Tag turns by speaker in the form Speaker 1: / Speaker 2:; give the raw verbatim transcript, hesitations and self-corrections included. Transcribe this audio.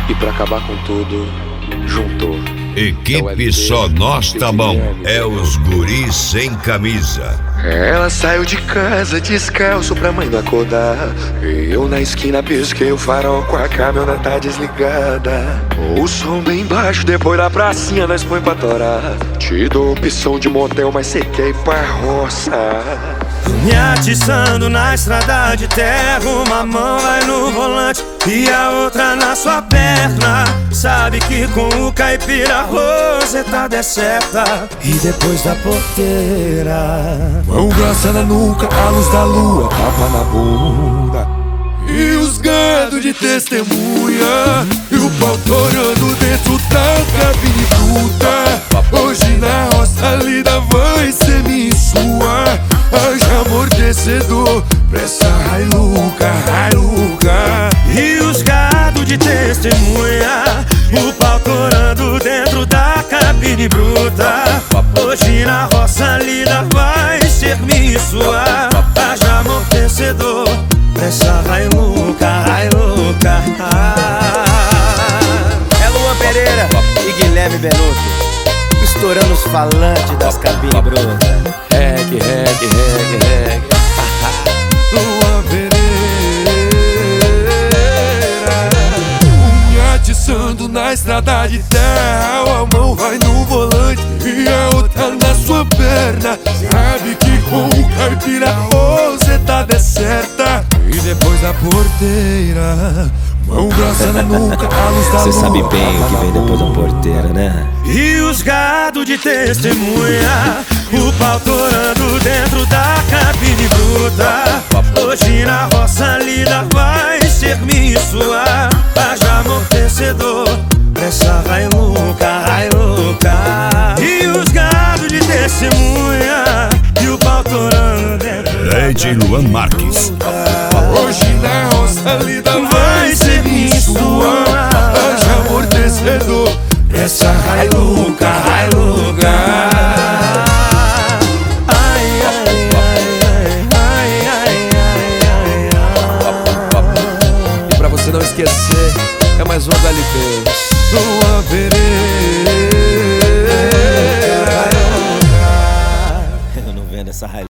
Speaker 1: E pra acabar com tudo, juntou.
Speaker 2: Equipe Só Nós Tá Bom, é os guris sem camisa.
Speaker 1: Ela saiu de casa descalço pra mãe não acordar. E eu na esquina pisquei o farol com a caminhoneta tá desligada. O som bem baixo, depois da pracinha nós põe pra torar. Te dou opção de motel, mas cê quer ir pra roça.
Speaker 3: Me atiçando na estrada de terra, uma mão vai no volante e a outra na sua perna. Sabe que com o caipira rosetada é certa. E depois da porteira,
Speaker 4: mão grossa na nuca, a luz da lua, tapa na bunda. E os gado de testemunha, e o pau torando dentro da cabine bruta. Hoje na roça lida vai ser minha e sua. Haja amortecedor pra essa Hilux, Hilux.
Speaker 3: E os gado de testemunha, o pau torando dentro da cabine bruta. Hoje na roça lida vai ser minha e sua. Haja amortecedor pra essa Hilux, Hilux.
Speaker 5: É Luan Pereira e Guilherme Benuto, estourando os falantes das cabines brutas.
Speaker 4: Reggae, reggae, reggae, reggae. Luan Pereira, me atiçando na estrada de terra. A mão vai no volante e a outra na sua perna. Sabe que com o caipira rosetada é certa. E depois da porteira, mão grossa na nuca, a luz da lua.
Speaker 5: Cê sabe bem o que vem depois da porteira, né?
Speaker 3: E os gado de testemunha, o pau torando dentro da cabine bruta. Hoje na roça lida vai ser minha e sua. Haja amortecedor pra essa Hilux, Hilux. E os gado de testemunha, e o pau torando dentro da
Speaker 2: Lady Luan Marques.
Speaker 4: Hoje na roça lida vai ser minha e sua. Haja amortecedor pra essa Hilux, Hilux. Não esquecer, é mais um da L P. Luan Pereira.
Speaker 5: Eu não vendo essa